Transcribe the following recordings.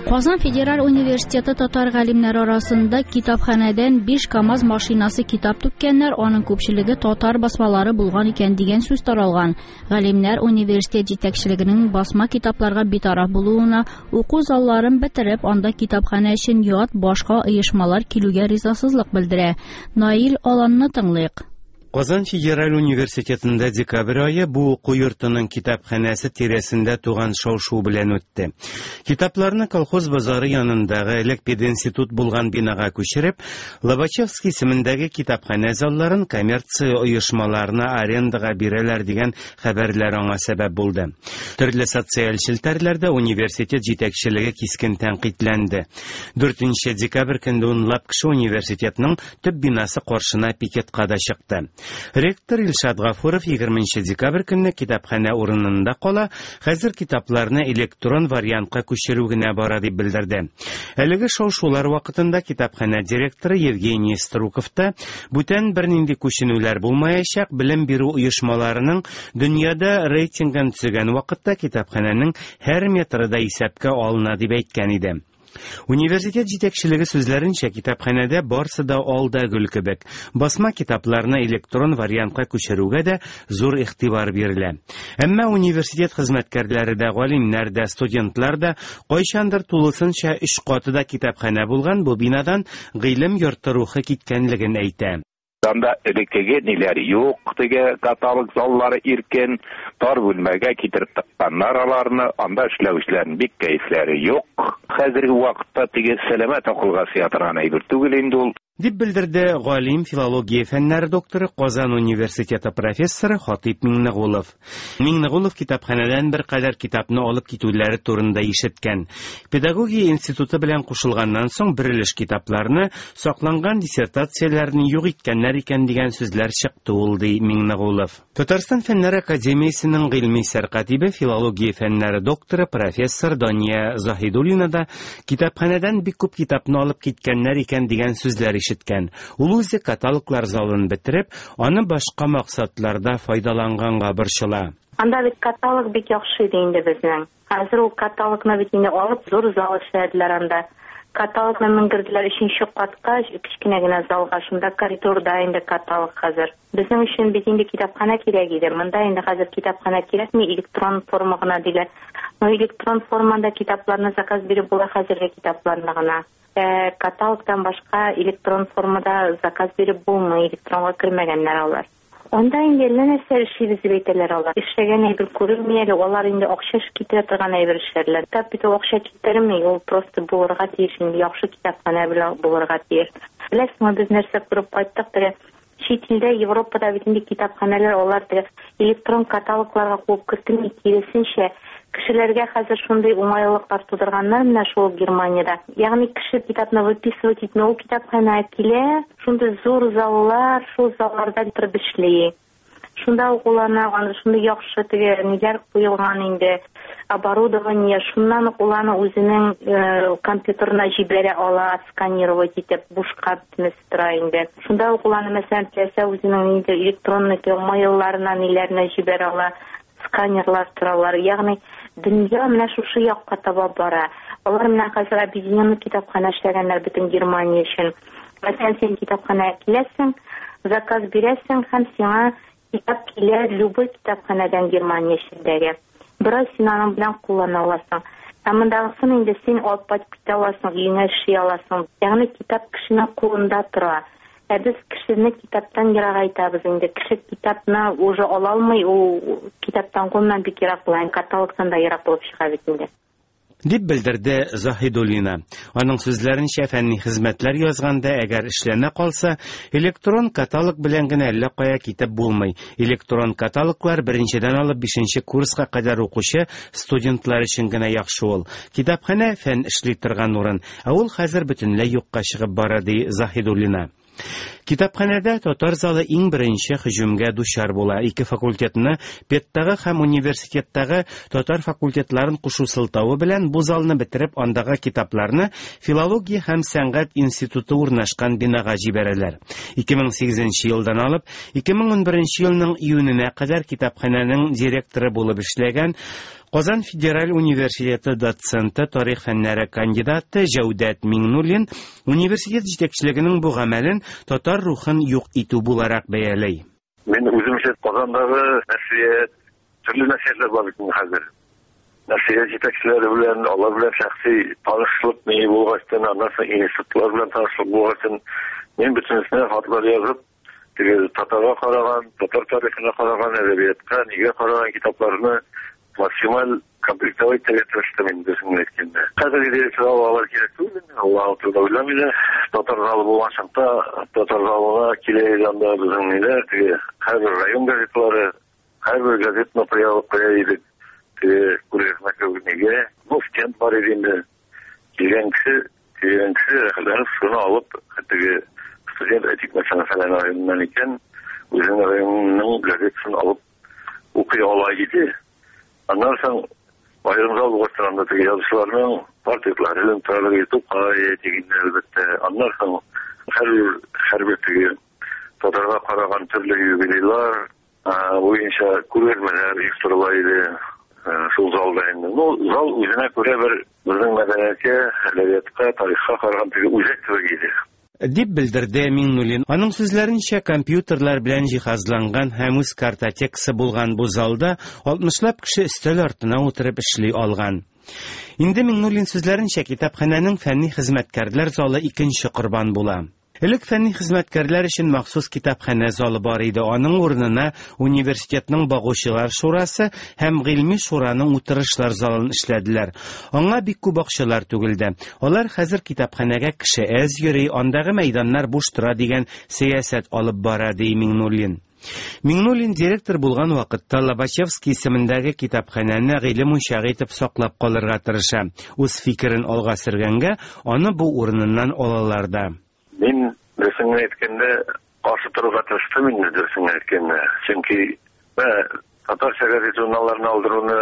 Казан федераль университеты татар галимнәре арасында китапханәдән 5 КАМАЗ машинасы китап түккәннәр, аның күпчелеге татар басмалары булган икән дигән сүз таралган. Галимнәр университет җитәкчелегенең басма китапларга битараф булуына, уку залларын бетереп, анда китапханә өчен ят башка оешмалар килүгә ризасызлык белдерә. Наил Аланны тыңлыйк. Казан федераль университетында декабрь айы бу уку йортының китапханәсе тирәсендә туган шау-шу белән үтте. Китапларны колхоз базары янындагы элек пединститут булган бинага күчереп, Лобачевский исемендәге китапханә залларын коммерция оешмаларына арендага бирәләр дигән хәбәрләр аңа сәбәп булды. Төрле социаль челтәрләрдә университет җитәкчелеге кискен тәнкыйтьләнде. 4 декабрь көндә унлап кеше университетның төп бинасы каршына пикетка да чыкты. Ректор Илшат Гафуров 20 декабрь көнне китапханә урынында кала, хәзер китапларны электрон вариантка күчерү генә бара дип белдерде. Әлеге шау-шулар вакытында китапханә директоры Евгений Струков та бүтән бернинди күченүләр булмаячак, белем бирү оешмаларының дөньяда рейтингын төзегән вакытта китапханәнең һәр метры да исәпкә алына дип әйткән иде. Университет җитәкчелеге сүзләренчә, китапханәдә барсы да алда гөл кебек. Басма китапларны электрон вариантка күчерүгә дә зур игътибар бирелә. Әмма университет хезмәткәрләре дә, галимнәр дә, студентлар да кайчандыр тулысынча 3 катыда китапханә булган бу бинадан гыйлем йорты рухы киткәнлеген әйтә. Анда элеккеге ниләр юк, теге каталог заллары иркен, тар бүлмәгә китереп тыкканнар аларны, анда эшләүчеләрнең бик кәефләре юк. Хәзерге вакытта теге сәламәт акылга сыятырган әйбер түгел инде ул. Дип белдерде галим, филология фәннәре докторы, Казан университеты профессоры Хатип Миңнегулов. Миңнегулов китапханәдән бер кадәр китапны алып китүләре турында ишеткән. Педагогия институты белән кушылганнан соң берилеш китапларны, сакланган диссертацияләрне юк иткәннәр икән дигән сүзләр чыкты ул, ди Миңнегулов. Татарстан фәннәре академиясенең гыйльми сәркатибе, филология фәннәре докторы, профессор Дания Заһидуллина да китапханәдән бик күп китапны алып киткәннәр икән дигән сүзләр ишеткән. Ул үзе каталоглар залын бетереп, аны башка максатларда файдаланганга борчыла. Анда бит каталог бик яхшы иде инде безнең. Хәзер ул каталогны бит инде алып зур зал эшләделәр анда. Каталогны мендерделәр 3нче катка, кичкенә генә залга, шунда коридорда инде каталог хәзер. Безнең өчен бит инде китапханә кирәк иде. Монда инде хәзер китапханә кирәкми, электрон форма гына диләр. Но электрон формада китапларны заказ биреп була хәзерге китапларны гына. Каталогтан башка электрон формада заказ биреп булмый, электронга кертмәгәннәр алар. Онда инде нәрсә эшлибез дип әйтәләр алар. Эшләгән әйбер күренми әле, алар инде акча китерә торган әйбер эшләрләр. Китап бит акча китерми, ул просто булырга тиеш, яхшы китапханә белән булырга тиеш. Беләсеңме, без нәрсә күреп кайттык, чит илдә, Европада бит инде китапханәләр алар электрон каталогларга куып кертми, киресенчә кешеләргә хәзер шундый уңайлыклар тудырганнар менә шул Германиядә. Ягъни кеше китапны выписывать итә, ул китапханә килә, шундый зур заллар, шул залларда торып эшли. Шунда укулана, шундый яхшы теге ниләр куелган инде, оборудование, шуннан укуланы үзенең компьютерына җибәрә ала, сканировать итеп, бушка битмәс тора инде. Шунда укуланы мәсәлән теләсә үзенең инде электронный мейлларына ниләрне җибәрә ала, сканерлар торалар. Ягъни дөнья менә шушы якка таба бара. Алар менә хәзер объединенный китапханә эшләгәннәр бөтен Германия өчен. Мәсәлән, син китапханәгә киләсең, заказ бирәсең һәм сиңа китап килә любой китапханәдән Германия эчендәге. Бер ай син аның белән куллана аласың. Һәм мондагысын инде син алып кайтып китә аласың, өеңә эшли аласың. Ягъни китап кешенең кулында тора. Без кешене китаптан ерак әйтәбез инде. Кеше китапны уже ала алмый, ул китаптан гомумән бик ерак була, каталогтан да ерак булып чыга бит инде. Дип белдерде Заһидуллина. Аның сүзләренчә, фәнни хезмәтләр язганда, әгәр эшләнә калса, электрон каталог белән генә әллә кая китеп булмый. Электрон каталоглар беренчедән алып 5нче курска кадәр укучы студентлар өчен генә яхшы ул. Китапханә фән эшли торган урын, ә ул хәзер бөтенләй юкка чыгып бара, ди Заһидуллина. Китапханәдә татар залы иң беренче һөҗүмгә дучар була. Ике факультетны, педтагы һәм университеттагы татар факультетларын кушу сылтавы белән бу залны бетереп, андагы китапларны филология һәм сәнгать институты урнашкан бинага җибәрәләр. 2008 елдан алып 2011 елның июненә кадәр китапханәнең директоры булып эшләгән Казан федераль университеты доценты, тарих фәннәре кандидаты Җәүдәт Миңнуллин университет җитәкчелегенең бу гамәлен татар рухын юк итү буларак бәялый. Мен үземчә Казандагы нәшрият, төрле нәшриятлар бар бит хәзер. Нәшрият җитәкчеләре белән, алар белән шәхси танышлык ни булгачтан, аннан соң институтлар белән танышлык булгачтан, мен бөтенесенә хатлар язып, татарга караган, татар тарихына караган, әдәбиятка, нигә караган китапларны максималь комплектовать итәргә тырыштым инде безнең әйткәндә. Хәзерге директор алар кирәк түгел, Аллаһу тәгалә уйламыйды. Татар залы булган чакта, татар залына килгәндә безнең ниләр, һәр район газетлары, һәр газет материалы куя идек. Күргәзмәгә бу стенд бар иде инде. Килгән кеше рәхләнеп шуны алып, хәтта студент этик мәсьәләсен районнан икән, үзенең районның газетасын алып укый ала иде. Аннан соң айрым зал булган язучыларның портретларын таралып тукай дигән әлбәттә. Аннан соң һәр татарга караган төрле юбилейлар буенча күргәзмәләр оештырыла иде шул залда инде. Зал үзенә күрә бер безнең мәдәниятка, әдәбиятка, тарихка караган үзәк кебек иде. Дип белдерде Миңнуллин. Аның сүзләренчә, компьютерлар белән җиһазланган һәм үз картотекасы булган бу залда 60лап кеше өстәл артына утырып эшли алган. Инде Миңнуллин сүзләренчә, китапханәнең фәнни хезмәткәрләр залы икенче корбан була. Элек фәнни хезмәткәрләр өчен махсус китапханә залы бар иде. Аның урынына университетның багучылар шурасы һәм гыйльми шураның утырышлар залын эшләделәр. Аңа бик күп акчалар түгелде. Алар хәзер китапханәгә кеше әз йөри, андагы мәйданнар буш тора дигән сәясәт алып бара, ди Миңнуллин. Миңнуллин директор булган вакытта Лобачевский исемендәге китапханәне гыйлем учагы итеп саклап калырга тырыша. Үз фикерен алга сөргәнгә, аны бу урыныннан алалар да. Мин дөресен әйткәндә каршы торырга тырыштым инде дөресен әйткәндә. Чөнки татарча газет журналларын алдыруны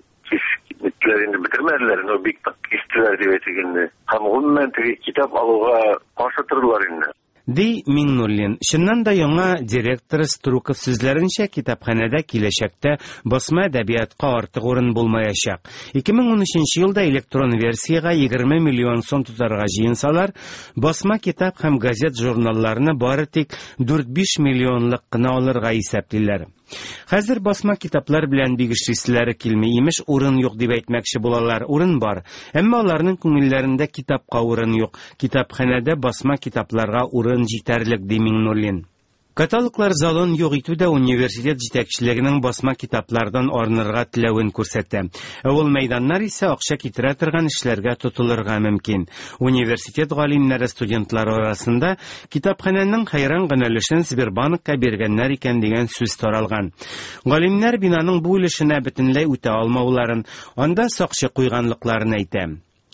кичкитләр инде бетермәделәр, но бик кистеләр дип әйткәндә. Һәм гомумән китап алуга каршы тордылар инде. Ди Миңнуллин. Шуннан да яңа директор Струков сүзләренчә, китапханәдә киләчәктә басма әдәбиятка артык урын булмаячак. 2013 елда электрон версиягә 20 миллион сум тотарга җыенсалар, басма китап һәм газет журналларны бары тик 4-5 миллионлык кына алырга исәплиләр. Хәзер басма китаплар белән бик эшләре килми, имеш урын юк дип әйтмәкче булалар. Урын бар, әмма аларның күңелләрендә китапка урын юк. Китапханәдә басма китапларга урын җитәрлек, ди Миңнуллин. Каталоглар залын юк итү дә университет җитәкчелегенең басма китаплардан арынырга теләвен күрсәтә. Ул мәйданнар исә акча китерә торган эшләргә тотылырга мөмкин. Университет галимнәре студентлар арасында китапханәнең хәйран гына өлешен Сбербанкка биргәннәр икән дигән сүз таралган. Галимнәр бинаның бу өлешенә бөтенләй үтә алмауларын, анда сакчы куйганлыкларын әйтә.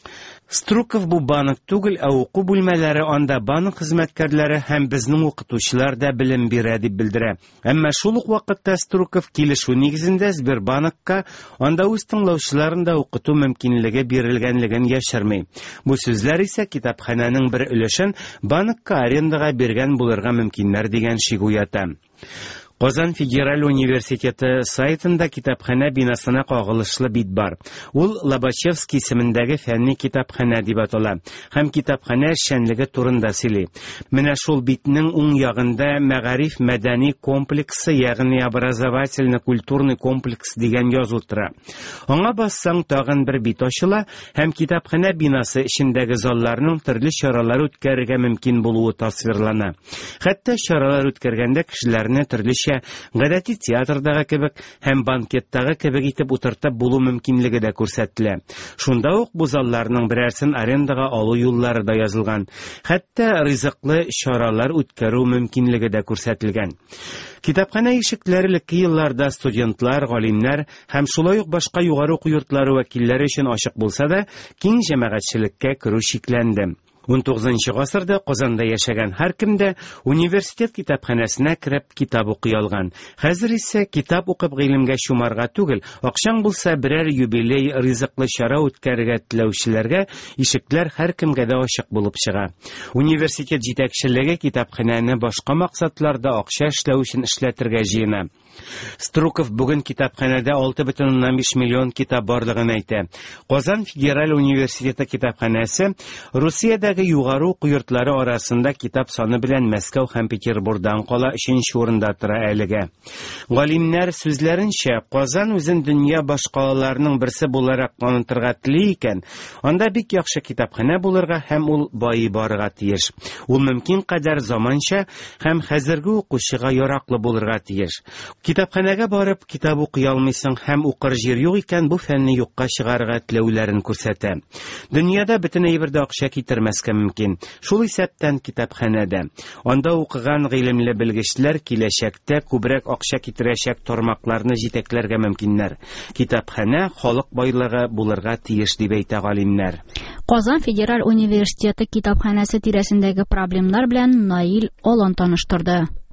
Струков бу банк түгел, уку бүлмәләре анда банк хезмәткәрләре һәм безнең укытучылар да белем бирә дип белдерә. Әмма шул ук вакытта Струков килешү нигезендә Сбербанкка анда үз тыңлаучыларын да укыту мөмкинлеге бирелгәнлеген яшерми. Бу сүзләр исә китапханәнең бер өлешен банкка арендага биргән булырга мөмкиннәр дигән шик уята. Казан федераль университеты сайтында китапханә бинасына кагылышлы бит бар. Ул Лобачевский исемендәге фәнни китапханә дип атала. Һәм китапханә эшчәнлеге турында сөйли. Менә шул битнең уң ягында мәгариф мәдәни комплексы, ягъни образовательно-культурный комплекс дигән язу тора. Аңа бассаң тагын бер бит ачыла һәм китапханә бинасы эчендәге залларның төрле чаралар үткәрергә мөмкин булуы тасвирлана. Хәтта чаралар үткәргәндә кешеләрне төрле гадәти театрдагы кебек һәм банкеттагы кебек итеп утыртып булу мөмкинлеге дә күрсәтелә. Шунда ук бу залларның берәрсен арендага алу юллары да язылган. Хәтта ризыклы чаралар үткәрү мөмкинлеге дә күрсәтелгән. Китапханә ишекләре элекке елларда студентлар, галимнәр һәм шулай ук башка югары уку йортлары вәкилләре өчен ачык булса да, киң җәмәгатьчелеккә керү шикләнде. 19 гасырда Казанда яшәгән һәркем дә университет китапханәсенә кереп китап укый алган. Хәзер исә китап укып гыйлемгә чумарга түгел, акчаң булса берәр юбилей, ризыклы чара үткәрергә теләүчеләргә ишекләр һәркемгә дә ачык булып чыга. Университет җитәкчелеге китапханәне башка максатларда акча эшләү өчен эшләтергә җыена. Струков бүген китапханәдә 6,5 миллион китап барлыгын әйтә. Казан Федераль университеты китапханәсе Русиядәге югары уку йортлары арасында китап саны белән Мәскәү һәм Петербургдан кала 3нче урында тора әлегә. Галимнәр сүзләренчә, Казан үзен дөнья башкалаларының берсе буларак танытырга тели икән, анда бик яхшы китапханә булырга һәм ул байый барырга тиеш. Ул мөмкин кадәр заманча һәм хәзерге укучыга яраклы булырга тиеш. Китапханәгә барып китап укый алмыйсың һәм укыр җир юк икән, бу фәнне юкка чыгарырга теләүләрен күрсәтә. Дөньяда бөтен әйбердә акча китермәскә мөмкин. Шул исәптән китапханәдә. Анда укыган гыйлемле белгечләр киләчәктә күбрәк акча китерәчәк тармакларны җитәкләргә мөмкиннәр. Китапханә халык байлыгы булырга тиеш дип әйтә галимнәр. Казан Федераль университеты китапханәсе тирәсендәге проблемнар белән Наил Алан таныштырды.